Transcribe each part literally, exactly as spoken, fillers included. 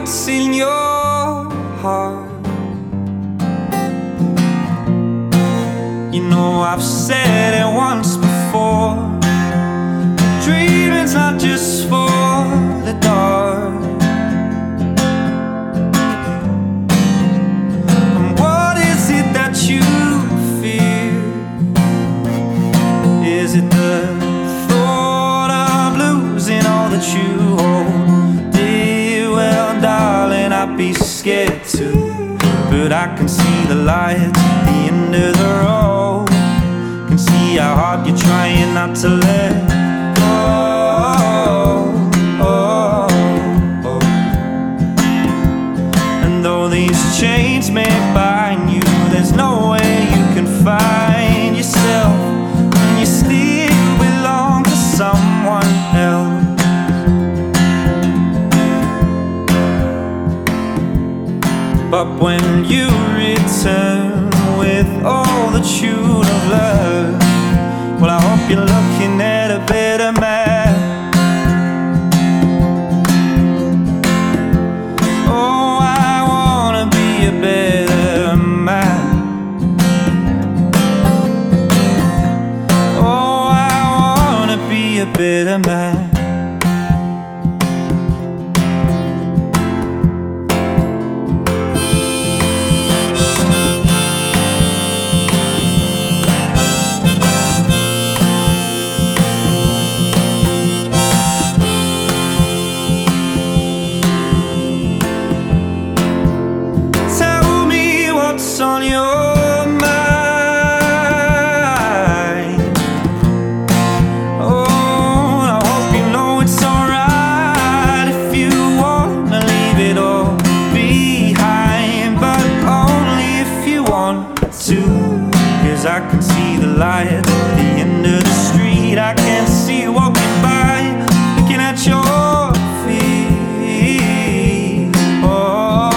what's in your heart. You know I've said it once before, dreaming's not just for the dark. And what is it that you fear? Is it the thought of losing all that you hold dear? Well, darling, I'd be scared too, but I can see the light at the end of the road. Can see how hard you're trying not to let go. Oh, oh. And though these chains may bind you, there's no way you can find yourself when you still belong to someone else. But when you return with all that you'd have learned, well, I hope you're looking at a better man. Oh, I wanna be a better man. Oh, I wanna be a better man. What's on your mind? Oh, I hope you know it's alright if you wanna leave it all behind, but only if you want to. 'Cause I can see the light at the end of the street. I can see you walking by, looking at your feet. Oh,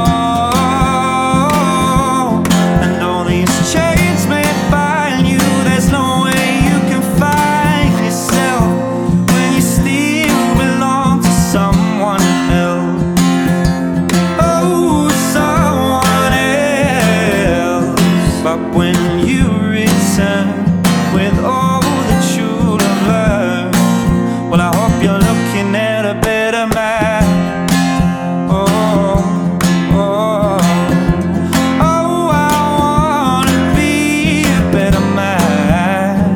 when you return with all that you'll have learned, well, I hope you're looking at a better man. Oh, oh, oh, I wanna be a better man.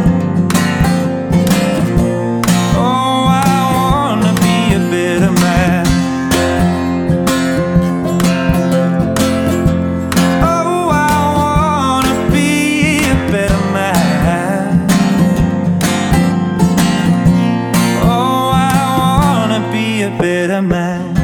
Oh, I wanna be a better man. Better man.